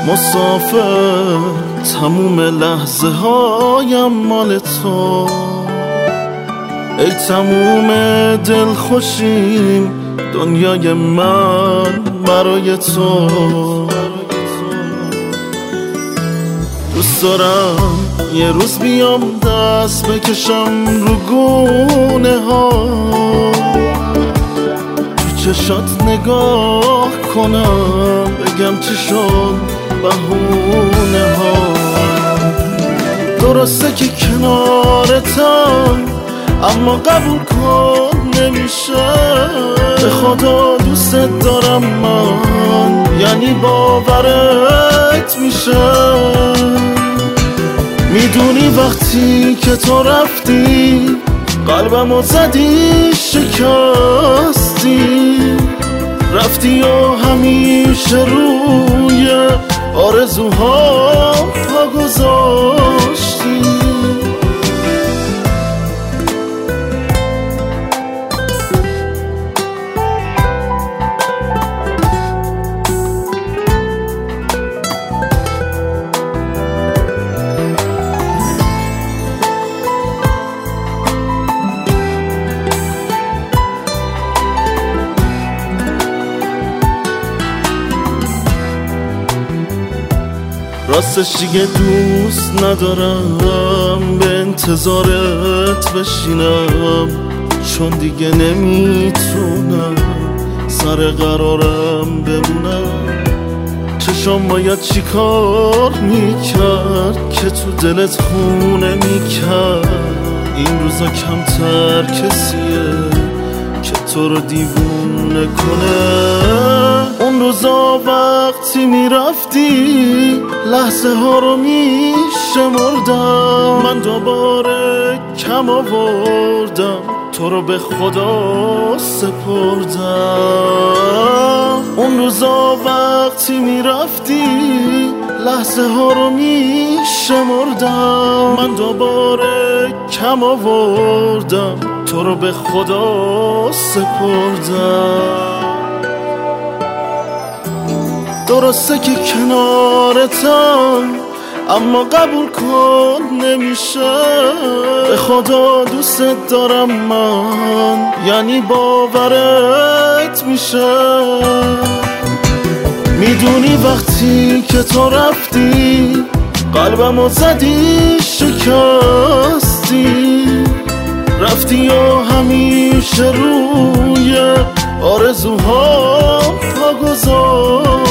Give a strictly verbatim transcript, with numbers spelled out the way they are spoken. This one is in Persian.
مسافر، تموم لحظه هایم مال تو. ای تموم دل خوشیم، دنیای من برای تو. دوست دارم یه روز بیام دست بکشم رو گونه ها، تو چشات نگاه کنم بگم چی شد بهونه ها. درسته که کنارتم اما قبول کن نمیشه. به خدا دوست دارم من، یعنی باورت میشه. میدونی وقتی که تو رفتی قلبمو زدی شکستی، رفتی و همیشه روی آرزوها پا گذاشتی. راستش دیگه دوست ندارم به انتظارت بشینم، چون دیگه نمیتونم سر قرارم بمونم. چشام باید چی کار میکرد که تو دلت خونه میکرد. این روزا کمتر کسیه که تو رو دیوونه کنه. اون روزا وقتی میرفتی لحظه ها رو میشمردم، من دوباره کم آوردم تو رو به خدا سپردم. اون روزا وقتی میرفتی لحظه ها رو میشمردم، من دوباره کم آوردم تو رو به خدا سپردم. درسته که کنارتم اما قبول کن نمیشه. به خدا دوست دارم من، یعنی باورت میشه. میدونی وقتی که تو رفتی قلبمو زدی شکستی، رفتی و همیشه روی آرزوها پا گذاشتی.